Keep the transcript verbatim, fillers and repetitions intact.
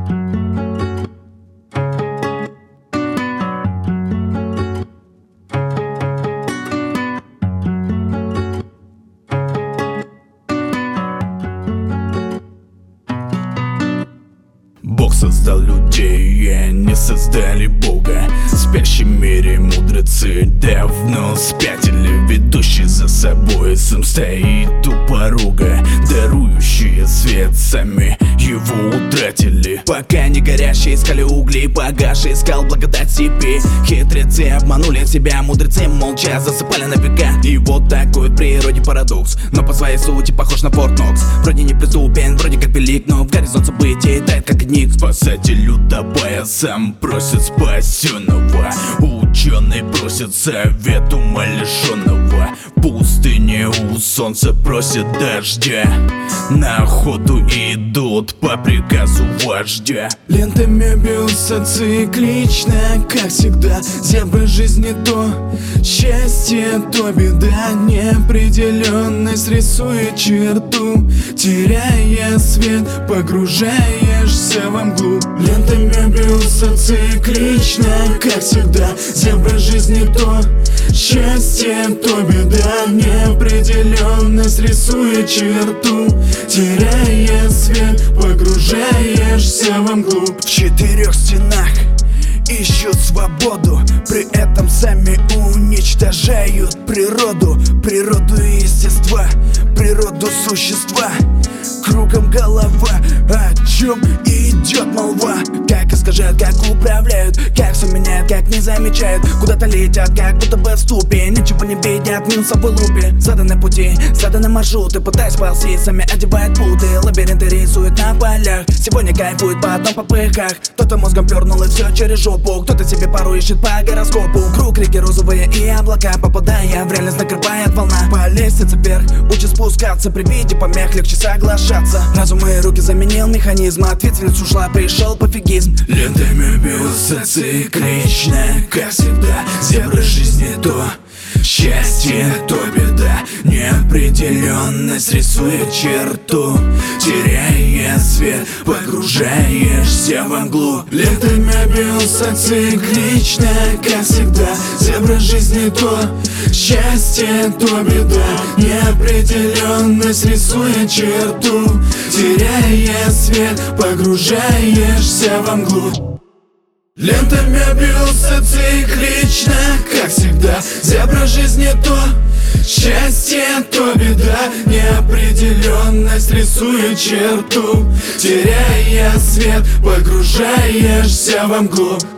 Бог создал людей, и они создали Бога. В спящем мире мудрецы давно спятили. Ведущий за собой сам стоит у порога. Дарующие свет сами его утратили. Пока не горящие искали угли, погаший искал благодать себе. Хитрецы обманули себя, мудрецы молча засыпали на века. И вот такой в природе парадокс, но по своей сути похож на Форт Нокс. Вроде неприступен, вроде как велик, но в горизонт событий тает как дневник. Спасатель утопая сам просит спасенного. Ученый просит совет умалишенного. В пустыне у солнца просит дождя. На охоту идут по приказу вождя. Лента Мебиуса циклична, как всегда. Зебра жизни то счастье, то беда. Неопределенность рисует черту, теряя свет, погружаешься во мглу. Лента Мебиуса циклична, как всегда. Зебра жизни то счастье, то беда. Неопределенность рисует черту, теряя свет, погружаешься во мглу. В четырех стенах ищут свободу, при этом сами уничтожают природу. Природу естества, природу существа. Кругом голова, о чем идет молва. Как искажают, как управляют, как все меняют, как не замечают. Куда-то летят, как будто бы в ступе. Ничего не видят, минусовой лупе. Заданы пути, заданы маршруты, пытаясь ползти, сами одевают путы. Лабиринты рисуют на полях, сегодня кайфует, потом по пыхах. Кто-то мозгом пернул и все через жопу, кто-то себе пару ищет по гороскопу. Круг, реки розовые и облака, попадая в реальность, накрывает волна. По лестнице вверх, учит спускаться, при виде помех легче соглашаться. Разум и руки заменил механизм, ответственность ушла, пришел пофигизм. Лента Мебиуса циклична, как всегда. Зебра жизни то счастье, то беда. Неопределенность рисует черту, теряя свет, погружаешься во мглу. Лента Мебиуса циклична, как всегда. Зебра жизни то счастье, то беда. Неопределенность рисует черту, теряя свет, погружаешься во мглу. Лента Мебиуса циклична, как всегда. Зебра жизни то счастье, то беда. Неопределенность рисует черту, теряя свет, погружаешься во мглу.